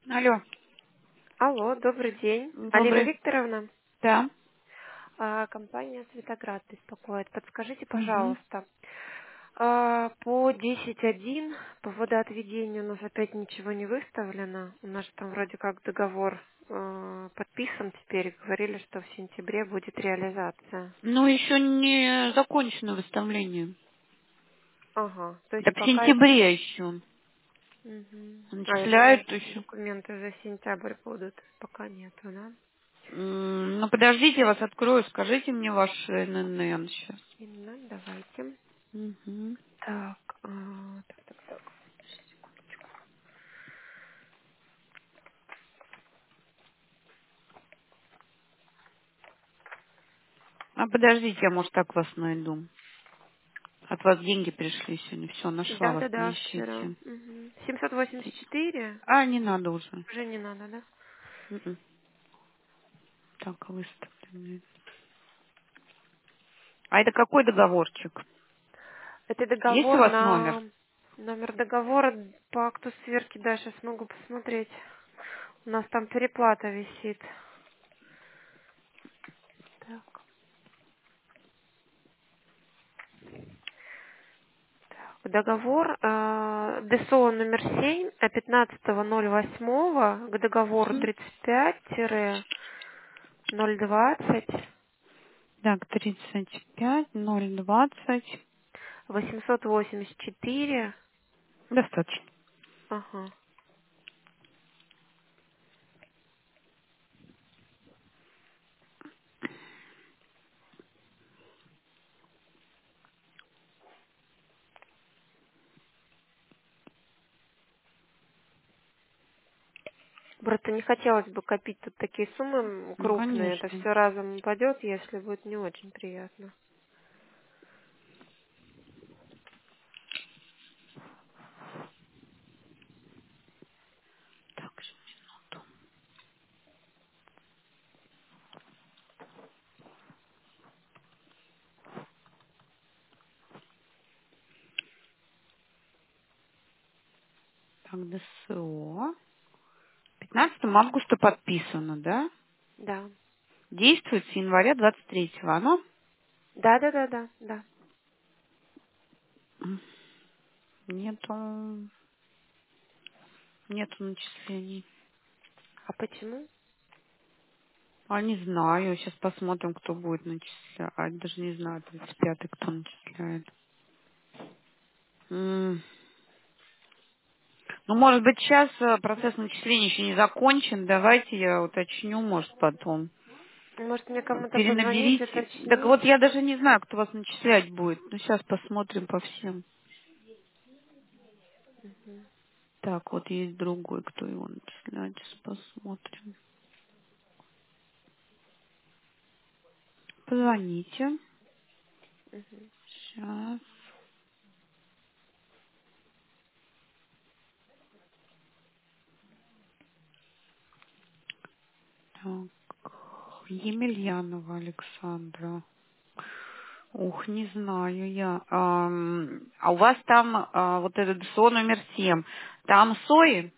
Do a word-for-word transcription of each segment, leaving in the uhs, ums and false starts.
Алло, Алло, добрый день. Алина добрый. Викторовна, Да. а, компания «Светоград» беспокоит. Подскажите, Угу. пожалуйста, а, по десять один по водоотведению у нас опять ничего не выставлено. У нас там вроде как договор а, подписан теперь. Говорили, что в сентябре будет реализация. Ну, еще не закончено выставление. Ага, то есть Так в пока еще... сентябре еще. Мгм. А я думала, Начисляют что еще. документы за сентябрь будут. Пока нету, да? М, Ну, подождите, я вас открою. Скажите мне ваш эн эн эн сейчас. Именно, давайте. Угу. Так, а, так, так, так. А подождите, я, может, так вас найду. От вас деньги пришли сегодня. Все, нашла вас, не Да-да-да, вчера. ищите. Мгм. семьсот восемьдесят четыре. А, не надо уже. Уже не надо, да? М-м. Так, выставленный. А это какой договорчик? Это Есть у договор вас номер? на... Номер договора по акту сверки, да, сейчас могу посмотреть. У нас там переплата висит. Так, так. Договор э, ДСО номер семь от пятнадцатого ноль восьмого к договору Мгм. тридцать пять ноль двадцать Так, тридцать пять ноль двадцать. восемьсот восемьдесят четыре. Достаточно. Ага. Просто не хотелось бы копить тут такие суммы Ну, крупные. Это конечно. все разом упадет, если будет не очень приятно. Так, же минуту. Так, ДСО. пятнадцатого августа подписано, да? Да. Действует с января двадцать третьего. Оно? Да, да, да, да, да. М, Нету, нету начислений. А почему? А не знаю. Сейчас посмотрим, кто будет начислять. Даже не знаю, тридцать пятый кто начисляет. М. Ну, может быть, сейчас э, процесс начисления еще не закончен. Давайте я уточню, может, потом. Может, мне кому-то позвонить, Перенаберите. Так вот, уточнить? я даже не знаю, кто вас начислять будет. Ну, сейчас посмотрим по всем. Так, вот есть другой, кто его начисляет. Сейчас посмотрим. Позвоните. Сейчас. Так. Емельянова Александра. Ух, не знаю я. Ам, а у вас там а, вот этот ДСО номер семь. Там сои?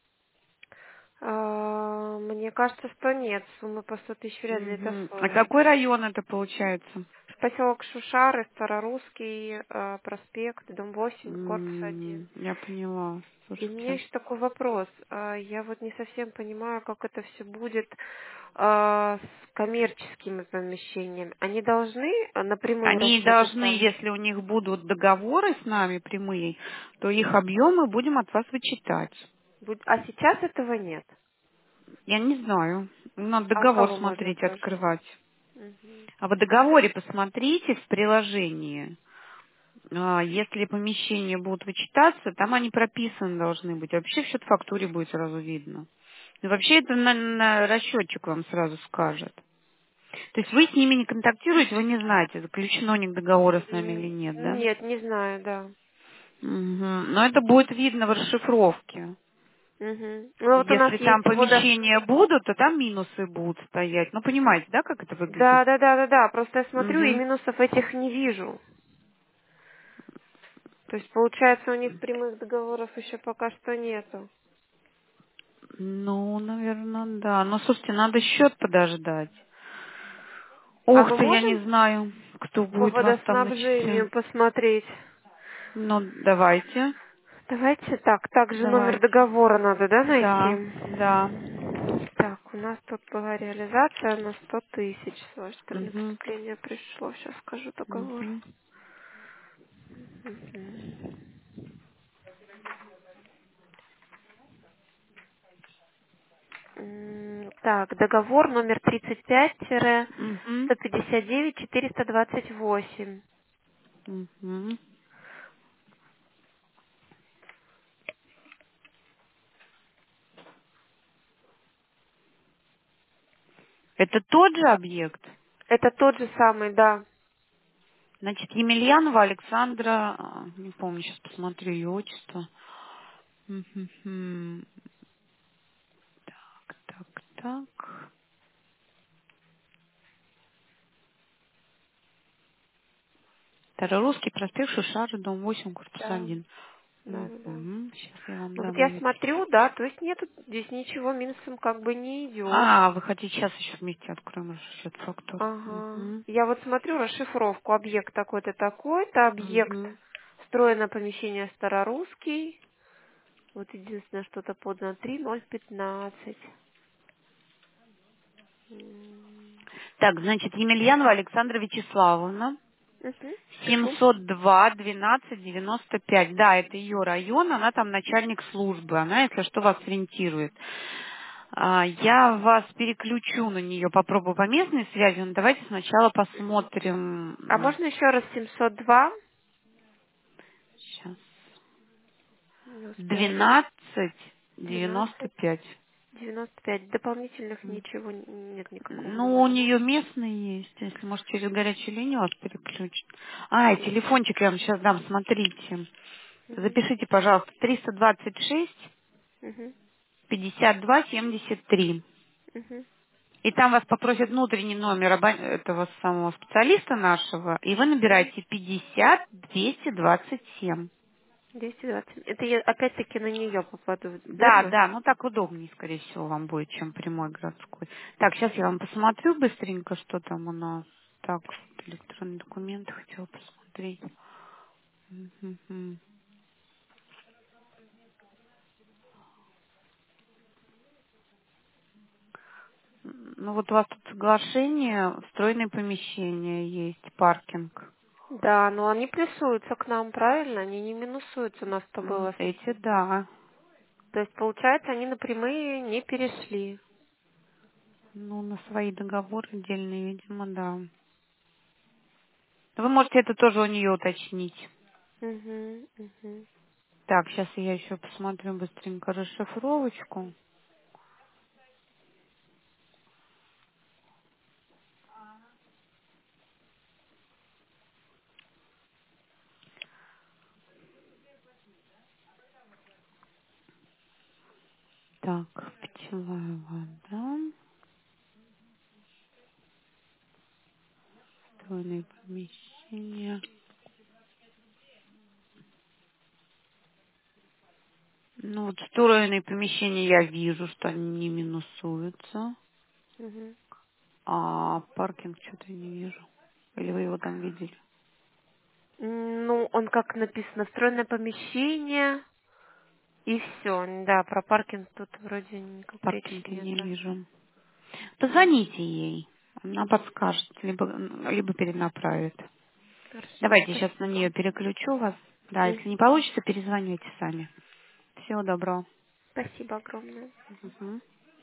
А, мне кажется, что нет. Сумма по сто тысяч вряд ли это Мгм. А стоит. какой район это получается? Поселок Шушары, Старорусский, э, проспект, дом восемь, корпус один. М, Я поняла. И у меня Слушайте. еще такой вопрос. А, Я вот не совсем понимаю, как это все будет а, с коммерческими помещениями. Они должны а, напрямую Они расчеты с должны, вами? если у них будут договоры с нами прямые, то их объемы будем от вас вычитать. Будь- А сейчас этого нет. Я не знаю. Надо А у договор кого можно смотреть, спросить? открывать. Мгм. А в договоре посмотрите в приложении. А, Если помещения будут вычитаться, там они прописаны должны быть. Вообще в счет-фактуре будет сразу видно. И вообще это на, на расчетчик вам сразу скажет. То есть вы с ними не контактируете, вы не знаете, заключено у них договоры с нами или М, нет, да? Нет, не знаю, да. Мгм. Но это будет видно в расшифровке. Мгм. Ну вот у нас Если там есть водо... помещения будут, то там минусы будут стоять. Ну, понимаете, да, как это выглядит? Да, да, да, да, да. Просто я смотрю и Мгм. минусов этих не вижу. То есть получается у них прямых договоров еще пока что нету. Ну, наверное, да. Но, слушайте, надо счет подождать. А Ух мы ты, я не можем знаю, кто по будет вас там начислять. водоснабжению посмотреть? Ну, давайте. Давайте так, также номер Давайте. договора надо, да, Да, найти? да. Так, у нас тут была реализация на сто тысяч. С вашей стороны Угу. поступление пришло. Сейчас скажу договор. Угу. Мгм. М, Так, договор номер тридцать пять Угу. сто пятьдесят девять четыреста двадцать восемь. Угу. Это тот же объект? Это тот же самый, да. Значит, Емельянова Александра, а, не помню, сейчас посмотрю ее отчество. Мгм. Так, так, так. Старорусский проспект Шишары, дом восемь, корпус Да, один. да, да, да. Сейчас я вам Ну вот дам я ее смотрю, телефон. да, то есть нету здесь ничего минусом как бы не идет. А, вы хотите сейчас еще вместе откроем счет фактур. Ага. Угу. Я вот смотрю расшифровку. Объект такой-то такой-то, объект Угу. встроено помещение Старорусский. Вот единственное, что-то подано три ноль пятнадцать. М. Так, значит, Емельянова Александра Вячеславовна. Мгм, пишу. семьсот два двенадцать девяносто пять. Да, это ее район, она там начальник службы. Она, если что, вас ориентирует. А, Я вас переключу на нее, попробую по местной связи, но давайте сначала посмотрим. А можно еще раз семьсот два Сейчас. минус пять двенадцать девяносто двенадцать пять. девяносто пять. Дополнительных ничего н- нет никакого Ну, у номера. нее местный есть, если, может, через горячую линию вас переключит. А, и телефончик я вам сейчас дам, смотрите. Мгм, Запишите, пожалуйста, триста двадцать шесть мгм, пятьдесят два семьдесят три. мгм, И там вас попросят внутренний номер оба- этого самого специалиста нашего, и вы мгм. набираете пятьдесят двести двадцать семь. двести двадцать. Это я опять-таки на нее попаду, Да, верно? да, ну так удобнее, скорее всего, вам будет, чем прямой городской. Так, сейчас я вам посмотрю быстренько, что там у нас. Так, электронные документы хотела посмотреть. Мгм. Ну вот у вас тут соглашение, встроенные помещения есть, паркинг. Да, но они плюсуются к нам, правильно? Они не минусуются, у нас-то М, было. Эти, да. То есть, получается, они на прямые не перешли. Ну, на свои договоры отдельные, видимо, да. Вы можете это тоже у нее уточнить. Угу, угу. Так, сейчас я еще посмотрю быстренько расшифровочку. Так, питьевая вода, встроенные помещения. Ну, вот встроенные помещения я вижу, что они не минусуются. Угу. А паркинг что-то я не вижу. Или вы его там видели? Ну, он как написано, встроенное помещение, и все. Да, про паркинг тут вроде никак речи Паркинг я не нету. вижу. М, Позвоните ей. Она подскажет, либо, либо перенаправит. Хорошо, Давайте сейчас на спасибо. нее переключу вас. Да, если не Мгм. получится, перезвоните сами. Всего доброго. Спасибо огромное. Мгм.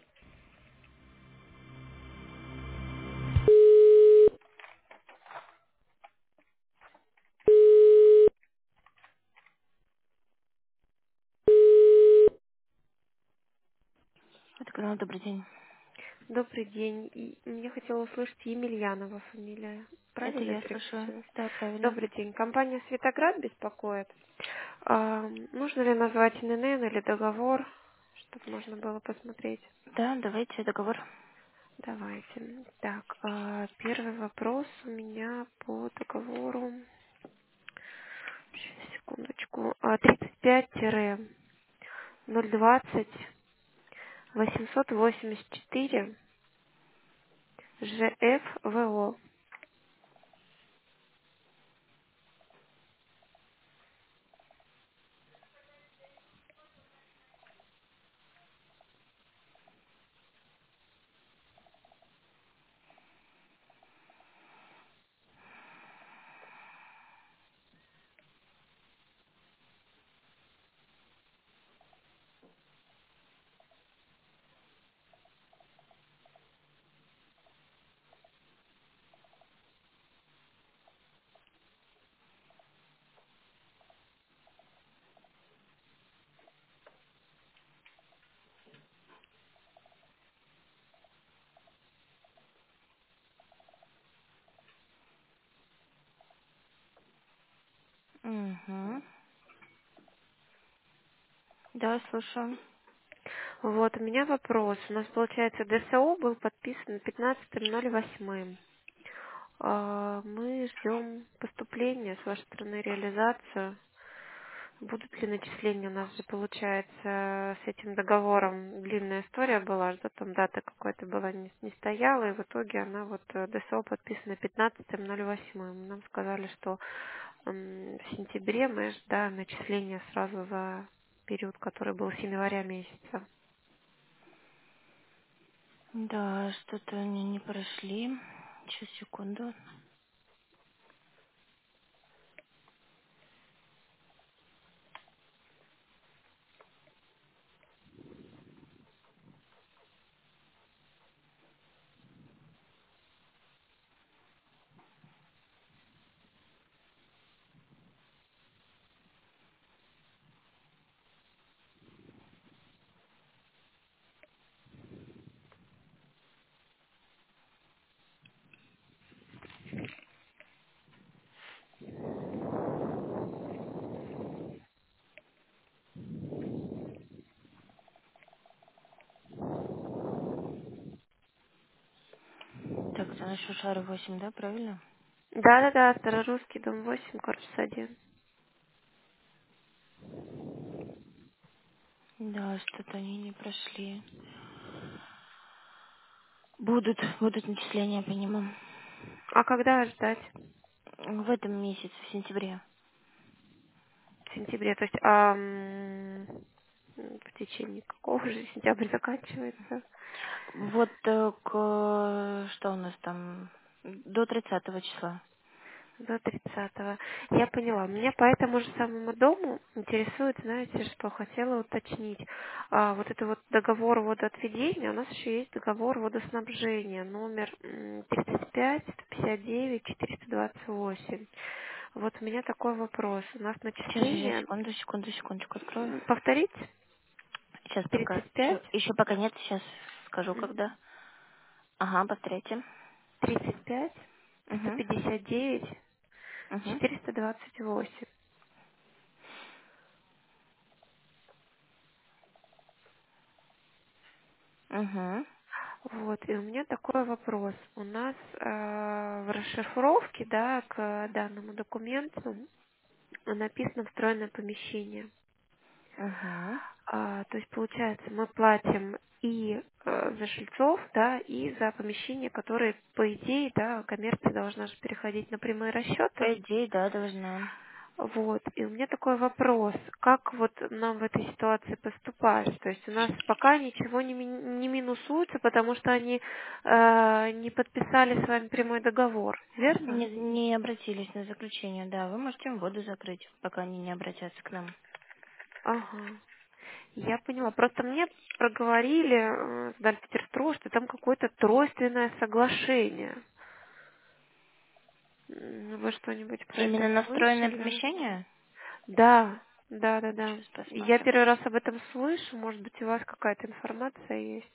Это канал «Добрый день». Добрый день. И я хотела услышать Емельянова фамилия. Это Правильно я я слушаю. переключилась? Да, правильно. Добрый день. Компания «Светоград» беспокоит. А, нужно ли назвать эн эн эн или договор, чтобы можно было посмотреть? Да, давайте договор. Давайте. Так, а, первый вопрос у меня по договору. Сейчас, секундочку. А, тридцать пять ноль двадцать восемьсот восемьдесят четыре ЖФ ВО. Угу. Да, слушаю. Вот, у меня вопрос. У нас, получается, ДСО был подписан пятнадцатым ноль восьмым. А, Мы ждем поступления с вашей стороны, реализацию. Будут ли начисления? У нас же, получается, с этим договором длинная история была, что там дата какой-то была, не, не стояла, и в итоге она вот, э, ДСО подписана пятнадцатым ноль восьмым. Нам сказали, что м, в сентябре мы ждаем начисления сразу за период, который был с января месяца. Да, что-то они не прошли. Сейчас, секунду. Так, это наш Шушара восемь, да, правильно? Да-да-да, Старорусский, дом восемь, корпус один. Да, что-то они не прошли. Будут, будут начисления по нему. А когда ждать? В этом месяце, в сентябре. В сентябре, то есть а, м, в течение какого же сентября заканчивается? Вот э, к, что у нас там, до тридцатого числа. До тридцатого. Я поняла. Меня по этому же самому дому интересует, знаете, что хотела уточнить. А, вот это вот договор водоотведения, у нас еще есть договор водоснабжения, номер м, тридцать пять сто пятьдесят девять четыреста двадцать восемь. Вот у меня такой вопрос. У нас Сейчас, сейчас, начисление, секунду, секунду, секундочку открою. м, повторить, Сейчас пока. тридцать Еще, пять, еще пока нет, сейчас скажу, м, когда. Ага, повторяйте. тридцать пять сто Угу, пятьдесят девять угу, четыреста двадцать восемь. угу, Вот, и у меня такой вопрос. У нас э, в расшифровке, да, к данному документу написано встроенное помещение. угу. А, то есть, получается, мы платим и э, за жильцов, да, и за помещения, которые, по идее, да, коммерция должна же переходить на прямые расчеты. По идее, да, должна. Вот. И у меня такой вопрос, как вот нам в этой ситуации поступать? То есть у нас пока ничего не, ми- не минусуется, потому что они э, не подписали с вами прямой договор, верно? Не, не обратились на заключение, да. Вы можете им воду закрыть, пока они не обратятся к нам. Ага. Я поняла. Просто мне проговорили э, с Дальпетерстро, что там какое-то тройственное соглашение. М, Вы что-нибудь про это Именно настроенное слышали? помещение? Да, да, да, да. Сейчас Я посмотрим. первый раз об этом слышу. Может быть, у вас какая-то информация есть?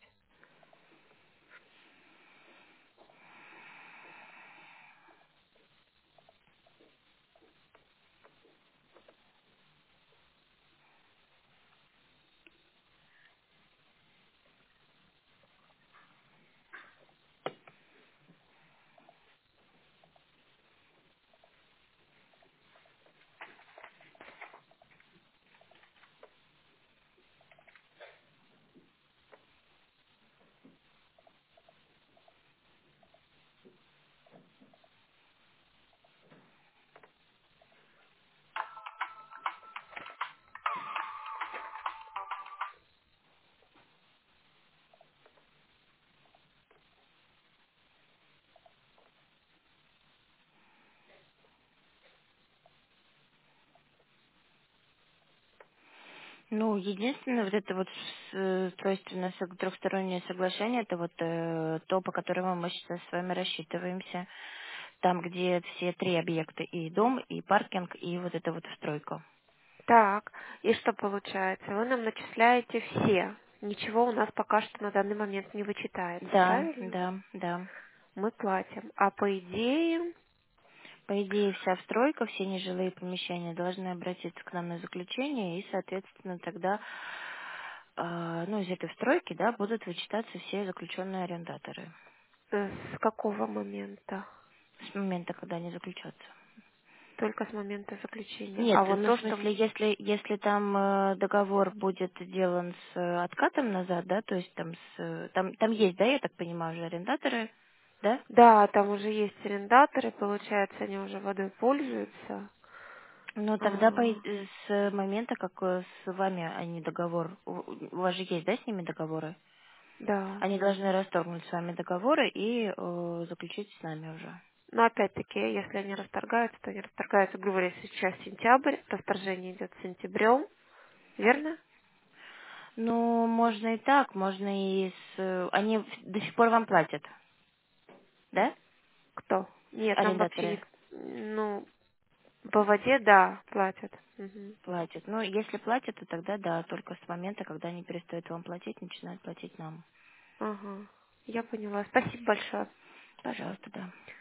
Ну, единственное, вот это вот с- э, тройственное сог- трехстороннее соглашение, это вот э, то, по которому мы сейчас с вами рассчитываемся. Там, где все три объекта, и дом, и паркинг, и вот это вот стройка. Так, и что получается? Вы нам начисляете все. Ничего у нас пока что на данный момент не вычитается, Да, правильно? да, да. Мы платим. А по идее, По идее, вся стройка, все нежилые помещения должны обратиться к нам на заключение, и, соответственно, тогда, а, ну, из этой стройки, да, будут вычитаться все заключенные арендаторы э, с какого момента? с момента, когда они заключатся. Только с момента заключения. Нет, А вот ну, в то, что... смысле, если, если там э, договор будет сделан с э, откатом назад, да, то есть там, с, э, там, там есть, да, я так понимаю, уже арендаторы, да? Да, там уже есть арендаторы, получается, они уже водой пользуются. Ну, тогда по А, и- с момента, как э, с вами они договор, у у вас же есть, да, с ними договоры? да. Они должны расторгнуть с вами договоры и э, заключить с нами уже. Но опять-таки, если они расторгаются, то они расторгаются, грубо говоря, сейчас сентябрь, расторжение идет с сентябрем, верно? Ну, можно и так, можно и с... э, Они в- до сих пор вам платят, да, Кто? Нет, нам вообще арендаторы? не... Ну, по воде, да, платят. Мгм. Платят. Ну, если платят, то тогда да, только с момента, когда они перестают вам платить, начинают платить нам. Ага, я поняла. Спасибо большое. Пожалуйста, да.